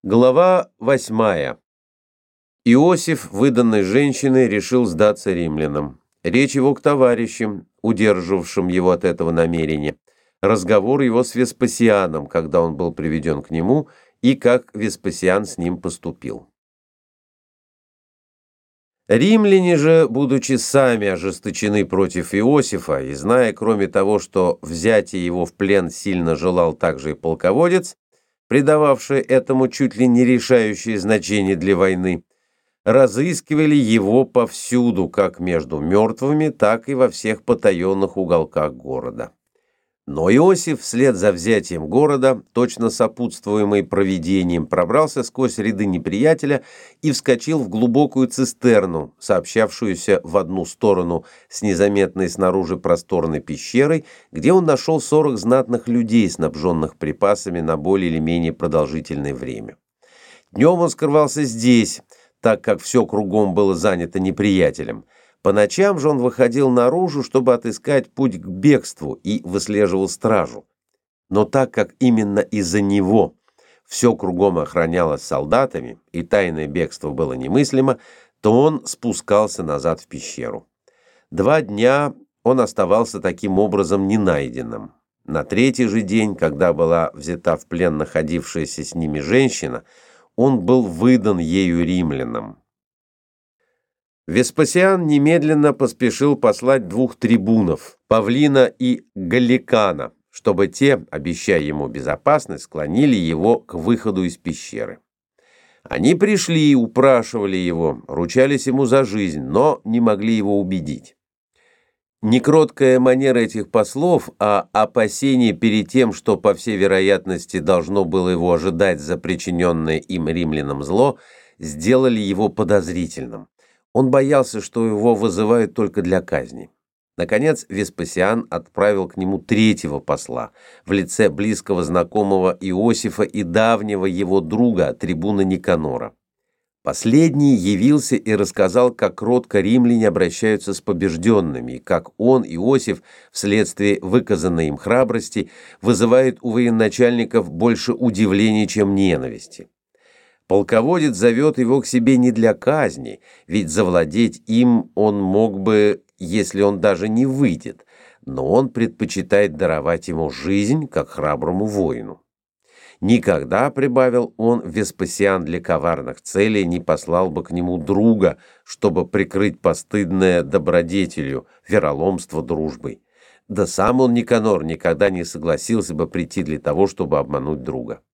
Глава 8. Иосиф, выданный женщиной, решил сдаться римлянам. Речь его к товарищам, удерживавшим его от этого намерения. Разговор его с Веспасианом, когда он был приведен к нему, и как Веспасиан с ним поступил. Римляне же, будучи сами ожесточены против Иосифа, и зная, кроме того, что взятие его в плен сильно желал также и полководец, придававший этому чуть ли не решающее значение для войны, разыскивали его повсюду, как между мертвыми, так и во всех потаенных уголках города. Но Иосиф вслед за взятием города, точно сопутствуемый провидением, пробрался сквозь ряды неприятеля и вскочил в глубокую цистерну, сообщавшуюся в одну сторону с незаметной снаружи просторной пещерой, где он нашел 40 знатных людей, снабженных припасами на более или менее продолжительное время. Днем он скрывался здесь, так как все кругом было занято неприятелем. По ночам же он выходил наружу, чтобы отыскать путь к бегству, и выслеживал стражу. Но так как именно из-за него все кругом охранялось солдатами, и тайное бегство было немыслимо, то он спускался назад в пещеру. 2 дня он оставался таким образом ненайденным. На 3-й же день, когда была взята в плен находившаяся с ними женщина, он был выдан ею римлянам. Веспасиан немедленно поспешил послать 2 трибунов, Павлина и Галликана, чтобы те, обещая ему безопасность, склонили его к выходу из пещеры. Они пришли, упрашивали его, ручались ему за жизнь, но не могли его убедить. Некроткая манера этих послов, а опасение перед тем, что, по всей вероятности, должно было его ожидать за причиненное им римлянам зло, сделали его подозрительным. Он боялся, что его вызывают только для казни. Наконец, Веспасиан отправил к нему 3-го посла в лице близкого знакомого Иосифа и давнего его друга, трибуна Никанора. Последний явился и рассказал, как кротко римляне обращаются с побежденными, и как он, Иосиф, вследствие выказанной им храбрости, вызывает у военачальников больше удивления, чем ненависти. Полководец зовет его к себе не для казни, ведь завладеть им он мог бы, если он даже не выйдет, но он предпочитает даровать ему жизнь, как храброму воину. Никогда, прибавил он, Веспасиан для коварных целей не послал бы к нему друга, чтобы прикрыть постыдное добродетелью, вероломство дружбой. Да сам он, Никанор, никогда не согласился бы прийти для того, чтобы обмануть друга.